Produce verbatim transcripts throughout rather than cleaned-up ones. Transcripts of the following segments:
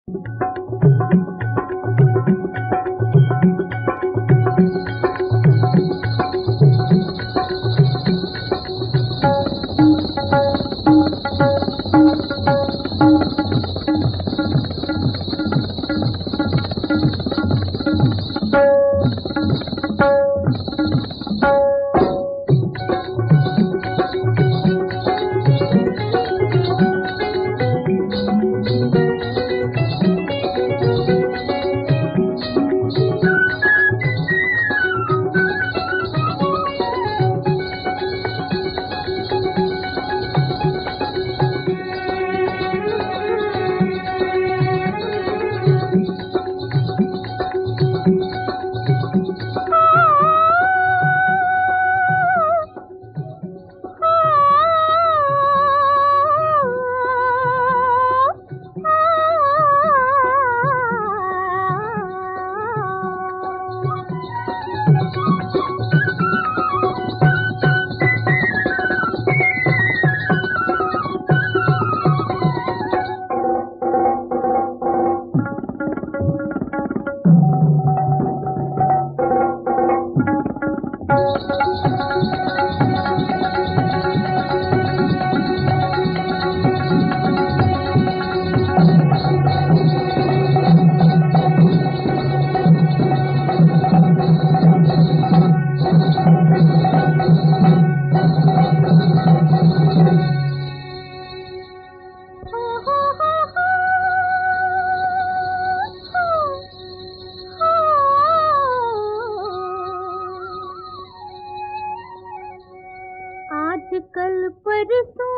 आजकल परसों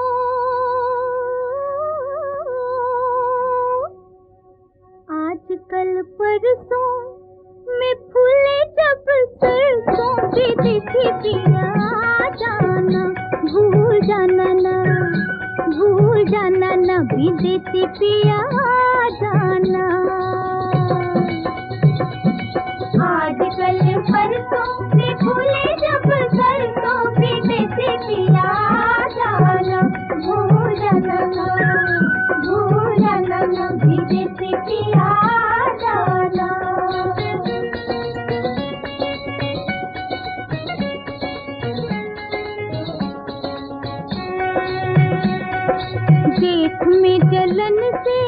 आजकल परसों में फूले जब सरसों दीदी पिया जाना भूल जाना ना भूल जाना ना विदेशी पिया जाना। आजकल परसों में फूले जब सरसों विदेशी पिया जाना भूल जाना ना भूल जाना ना विदेशी पिया जाना। जेठ में जलन से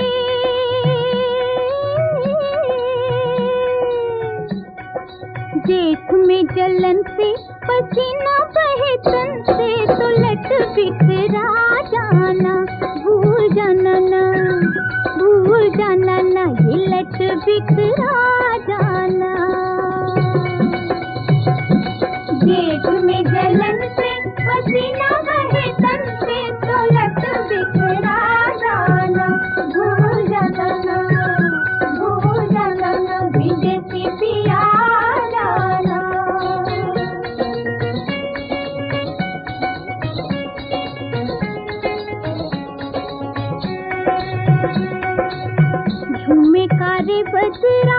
जेठ में जलन से पसीना बहे तन से तो लट बिखरा जाना भूल जाना ना भूल जाना ना ये लट बिखरा जाना। जेठ में जलन से पसीना बहे तन से तो लट बिखरा जाना भूल जाना ना भूल जाना ना विदेशी पिया जाना। झूमे कारे बजरा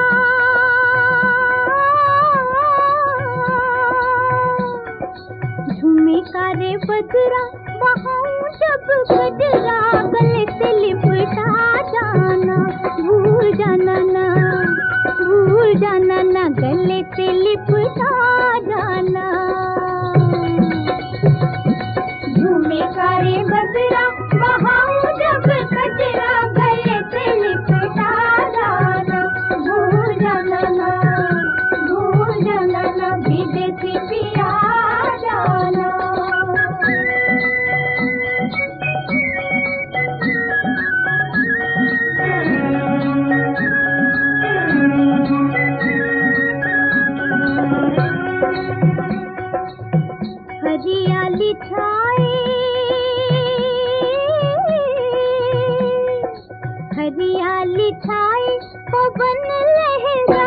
झूमे कारे बजरा बहाऊं जब गजरा गले से लिपटा जाना भूल जाना ना भूल जाना ना गले से लिपटा जाना। झूमे कारे बजरा बहाऊं जब गजरा गले से लिपटा जाना भूल जाना ना भूल जाना ना विदेशी पिया जाना। हरियाली छाए हरियाली छाए पवन लहरा